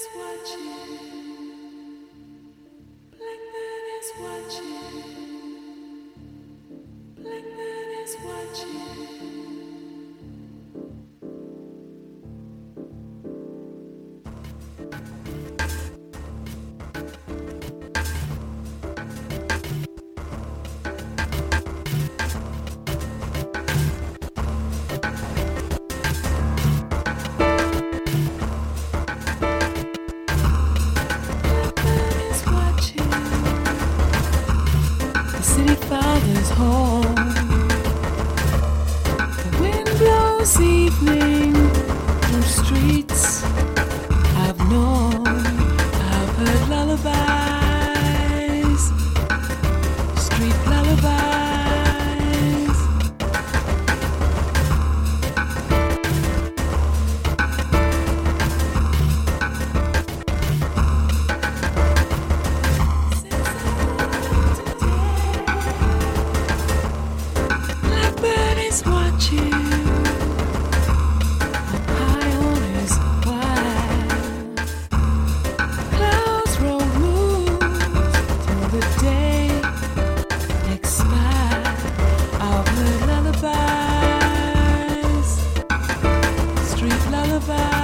is watching. Blackbird is watching. Blackbird is watching. City father's home. The wind blows evening through streets I've known. I've heard lullabies, street lullabies. Watching up high on his wire. Clouds roll loose till the day expires. I've heard lullabies, street lullabies.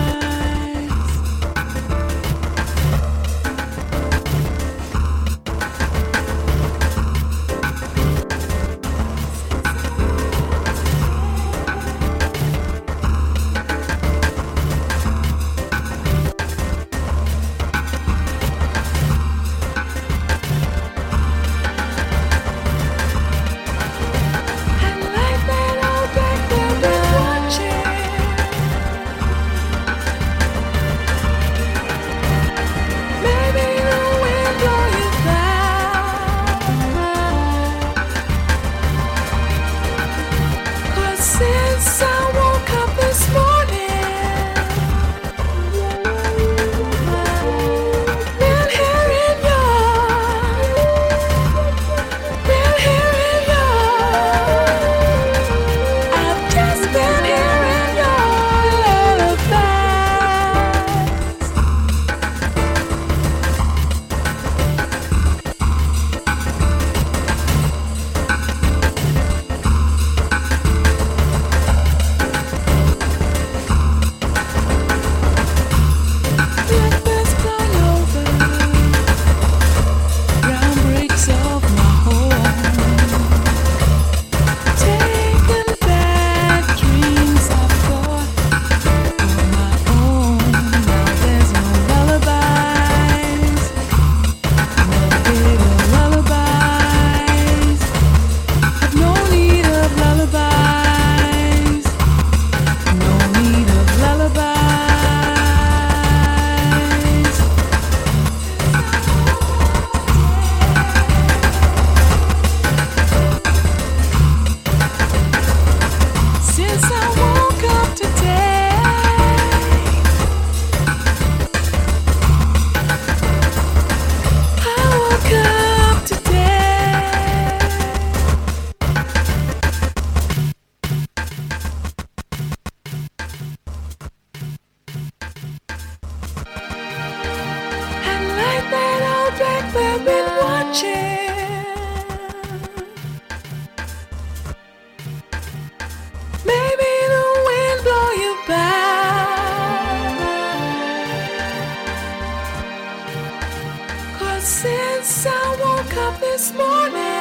Blackbird been watching. Maybe the wind blow you back. 'Cause since I woke up this morning,